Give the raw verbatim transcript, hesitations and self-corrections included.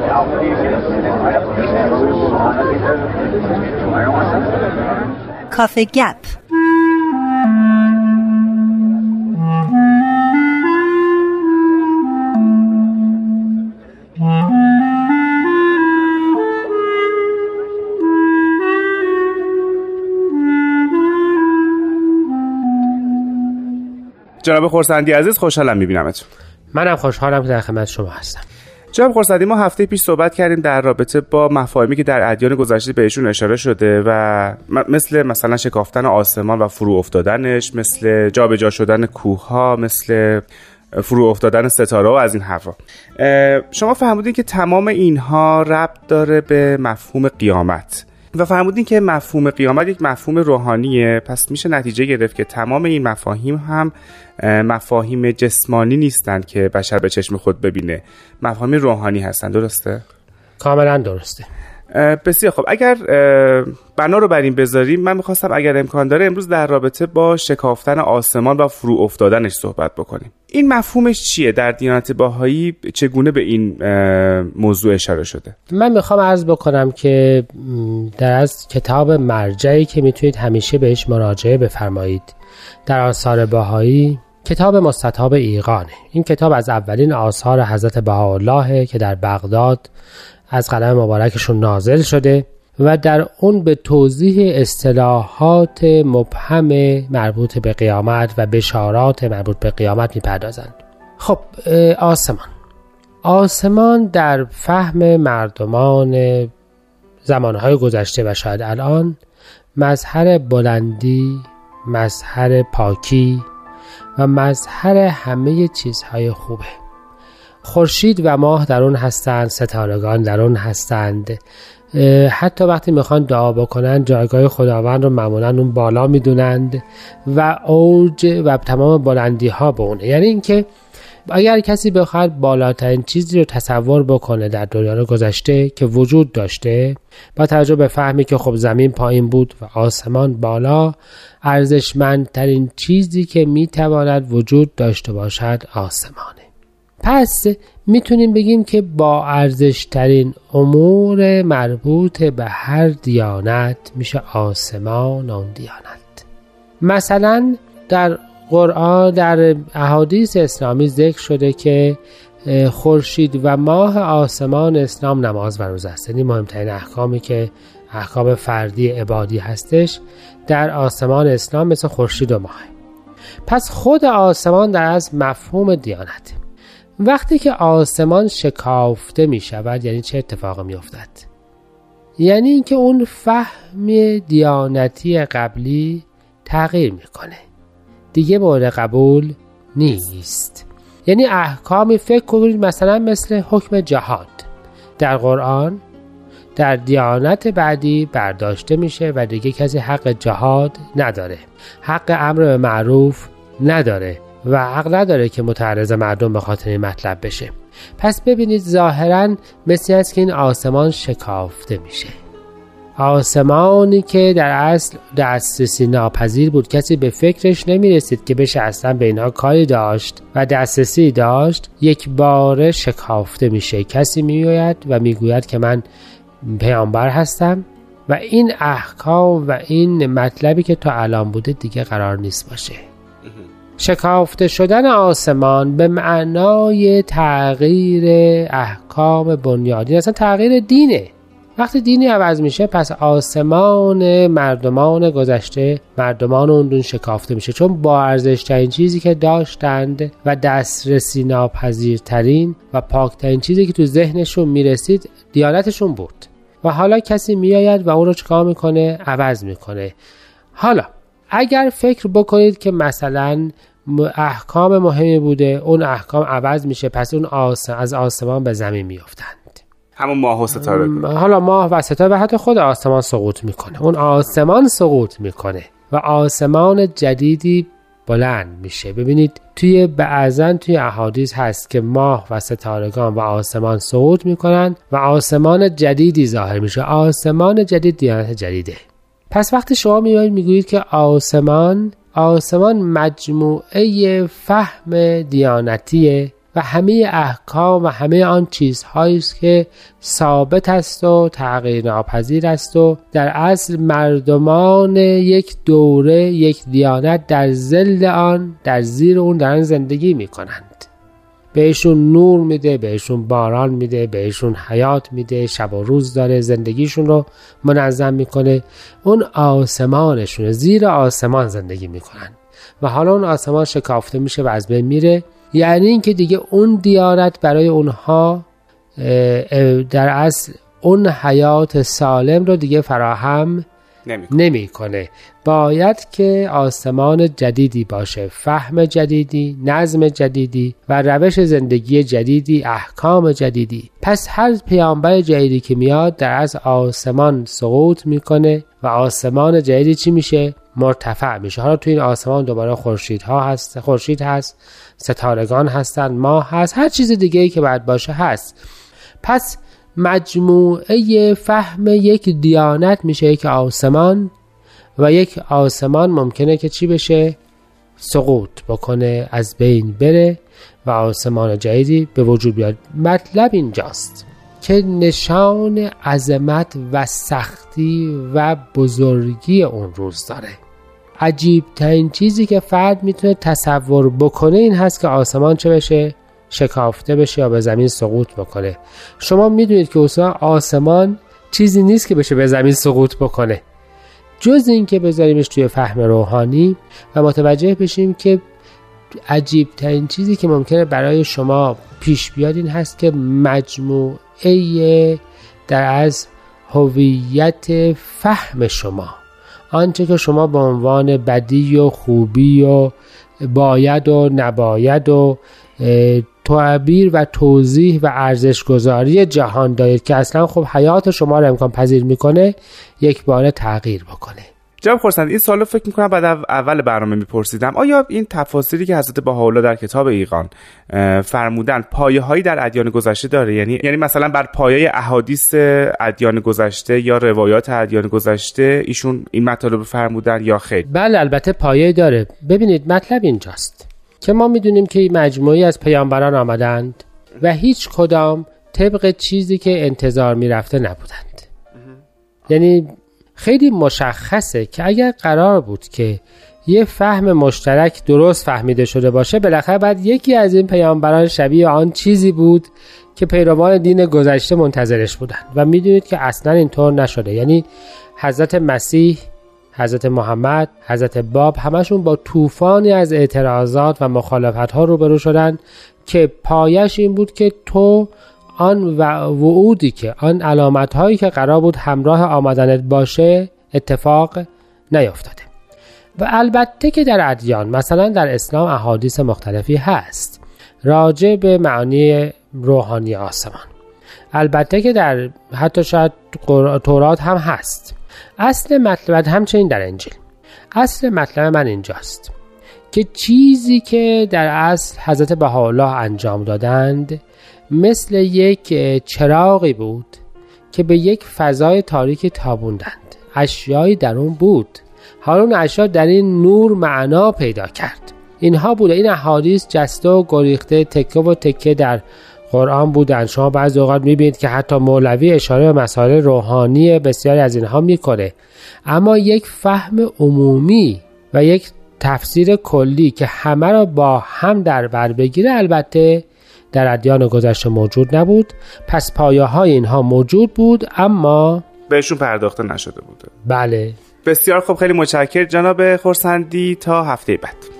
Coffee Gap. جناب خورسندی عزیز، خوشحالم میبینمتون. منم خوشحالم که در خدمت شما هستم. جناب خورسندی، ما هفته پیش صحبت کردیم در رابطه با مفاهیمی که در ادیان گذشته بهشون اشاره شده و مثل مثلا شکافتن آسمان و فرو افتادنش، مثل جابجا شدن کوه‌ها، مثل فرو افتادن ستاره و از این حرفا. شما فهمیدین که تمام اینها ربط داره به مفهوم قیامت و فهمیدین که مفهوم قیامت یک مفهوم روحانیه. پس میشه نتیجه گرفت که تمام این مفاهیم هم مفاهیم جسمانی نیستند که بشر به چشم خود ببینه، مفاهیم روحانی هستند. درسته؟ کاملا درسته. بسیار خب، اگر بنا رو بر این بذاریم، من میخواستم اگر امکان داره امروز در رابطه با شکافتن آسمان و فرو افتادنش صحبت بکنیم. این مفهومش چیه؟ در دیانت بهایی چگونه به این موضوع اشاره شده؟ من میخوام عرض بکنم که در از کتاب مرجعی که میتونید همیشه بهش مراجعه بفرمایید در آثار بهایی، کتاب مستطاب ایقانه. این کتاب از اولین آثار حضرت بهاءالله که در بغداد از قلم مبارکشون نازل شده و در اون به توضیح اصطلاحات مبهم مربوط به قیامت و بشارات مربوط به قیامت میپردازند. خب، آسمان آسمان در فهم مردمان زمانهای گذشته و شاید الان مظهر بلندی، مظهر پاکی و مظهر همه چیزهای خوبه. خورشید و ماه در اون هستند، ستارگان در اون هستند. حتی وقتی میخوان دعا بکنن جایگاه خداوند رو معمولا اون بالا میدونند و اوج و تمام بلندی ها به اونه. یعنی اینکه اگر کسی بخواد بالاترین چیزی رو تصور بکنه در دوران گذشته که وجود داشته، با توجه به فهمی که خب زمین پایین بود و آسمان بالا، ارزشمندترین چیزی که میتواند وجود داشته باشد آسمانه. پس میتونیم بگیم که با ارزشترین امور مربوط به هر دیانت میشه آسمان اون دیانت. مثلا در قرآن، در احادیث اسلامی ذکر شده که خورشید و ماه آسمان اسلام نماز و روزه است. یعنی مهمترین احکامی که احکام فردی عبادی هستش در آسمان اسلام مثل خورشید و ماه. پس خود آسمان در از مفهوم دیانت. وقتی که آسمان شکافته می شود یعنی چه اتفاقی می افتد؟ یعنی اینکه اون فهم دیانتی قبلی تغییر می کنه، دیگه مورد قبول نیست. یعنی احکامی فکر کنید مثلا مثل حکم جهاد در قرآن در دیانت بعدی برداشته میشه و دیگه کسی حق جهاد نداره، حق امر به معروف نداره و حق نداره که متعرض مردم به خاطر این مطلب بشه. پس ببینید ظاهراً مثل است که این آسمان شکافته میشه. آسمانی که در اصل دسترسی ناپذیر بود، کسی به فکرش نمیرسید که بشه اصلا به اینها کاری داشت و دسترسی داشت، یک بار شکافته میشه. کسی میآید و میگوید که من پیامبر هستم و این احکام و این مطلبی که تا الان بوده دیگه قرار نیست باشه. شکافته شدن آسمان به معنای تغییر احکام بنیادی، اصلا تغییر دینه. وقتی دینی عوض میشه پس آسمان مردمان گذشته، مردمان اون دون شکافته میشه، چون با ارزشترین چیزی که داشتند و دسترسی ناپذیرترین و پاکترین چیزی که تو ذهنشون میرسید دیانتشون بود و حالا کسی میآید و اون رو چکار میکنه؟ عوض میکنه. حالا اگر فکر بکنید که مثلا احکام مهمی بوده، اون احکام عوض میشه، پس اون آس... از آسمان به زمین میافتند، همون ماه و ستاره، حالا ماه و ستاره و حتی خود آسمان سقوط میکنه. اون آسمان سقوط میکنه و آسمان جدیدی بلند میشه. ببینید توی بعضن توی احادیث هست که ماه و ستارگان و آسمان سقوط میکنن و آسمان جدیدی ظاهر میشه. آسمان جدید دیانت جدیده. پس وقتی شما میایید میگویید که آسمان آسمان مجموعه فهم دیانتیه و همه احکام و همه آن چیزهایی است که ثابت است و تغییر ناپذیر است و در اصل مردمان یک دوره، یک دیانت در ظل آن، در زیر اون دارن زندگی میکنند. بهشون نور میده، بهشون باران میده، بهشون حیات میده، شب و روز داره، زندگیشون رو منظم میکنه. اون آسمانشونه، زیر آسمان زندگی میکنن و حالا اون آسمان شکافته میشه و از بین میره. یعنی این که دیگه اون دیانت برای اونها در اصل اون حیات سالم رو دیگه فراهم نمی کنه. باید که آسمان جدیدی باشه، فهم جدیدی، نظم جدیدی و روش زندگی جدیدی، احکام جدیدی. پس هر پیامبر جدیدی که میاد در از آسمان سقوط میکنه و آسمان جدیدی چی میشه؟ مرتفع میشه. حالا تو این آسمان دوباره خورشیدها هست، خورشید هست، ستارگان هستن، ماه هست، هر چیز دیگه‌ای که باید باشه هست. پس مجموعه فهم یک دیانت میشه یک آسمان و یک آسمان ممکنه که چی بشه؟ سقوط بکنه، از بین بره و آسمان جدیدی به وجود بیاد. مطلب اینجاست که نشان عظمت و سختی و بزرگی اون روز داره. عجیب ترین چیزی که فرد میتونه تصور بکنه این هست که آسمان چه بشه؟ شکافته بشه یا به زمین سقوط بکنه. شما میدونید که اصلا آسمان چیزی نیست که بشه به زمین سقوط بکنه، جز این که بذاریمش توی فهم روحانی و متوجه بشیم که عجیب ترین چیزی که ممکنه برای شما پیش بیاد این هست که مجموعه در از هویت فهم شما، آنچه که شما به عنوان بدی و خوبی و باید و نباید و تعبیر و توضیح و ارزش گذاری جهان دارید که اصلا خب حیات شما رو امکان پذیر میکنه، یک بار تغییر بکنه. جناب خورسندی، این سوالو فکر میکنم بعد اول برنامه میپرسیدم. آیا این تفاسیری که حضرت بهاءالله در کتاب ایقان فرمودن پایه هایی در ادیان گذشته داره؟ یعنی یعنی مثلا بر پایه احادیث ادیان گذشته یا روایات ادیان گذشته ایشون این مطالب فرمودن یا خیر؟ بله البته پایه داره. ببینید مطلب اینجاست که ما میدونیم که مجموعی از پیامبران آمدند و هیچ کدام طبق چیزی که انتظار میرفته نبودند. یعنی خیلی مشخصه که اگر قرار بود که یه فهم مشترک درست فهمیده شده باشه، بالاخره بعد یکی از این پیامبران شبیه آن چیزی بود که پیروان دین گذشته منتظرش بودند و میدونید که اصلا اینطور نشده. یعنی حضرت مسیح، حضرت محمد، حضرت باب همشون با طوفانی از اعتراضات و مخالفت ها روبرو شدن که پایش این بود که تو آن وعودی که آن علامت هایی که قرار بود همراه آمدنت باشه اتفاق نیفتاده. و البته که در ادیان مثلا در اسلام احادیث مختلفی هست راجع به معانی روحانی آسمان، البته که در حتی شاید تورات هم هست. اصل مطلب همچنین در انجیل. اصل مطلب من اینجاست که چیزی که در اصل حضرت بهاءالله انجام دادند مثل یک چراغی بود که به یک فضای تاریکی تابوندند. اشیایی در اون بود، حالا اون اشیا در این نور معنا پیدا کرد. اینها بوده. این احادیث جسته و گریخته، تکه و تکه در قرآن بودن. شما بعضی اوقات میبینید که حتی مولوی اشاره به مسائل روحانی بسیاری از اینها میکنه، اما یک فهم عمومی و یک تفسیر کلی که همه را با هم در بر بگیره البته در ادیان گذشته موجود نبود. پس پایه های اینها موجود بود اما بهشون پرداخته نشده بوده. بله. بسیار خوب، خیلی متشکرم جناب خورسندی. تا هفته بعد.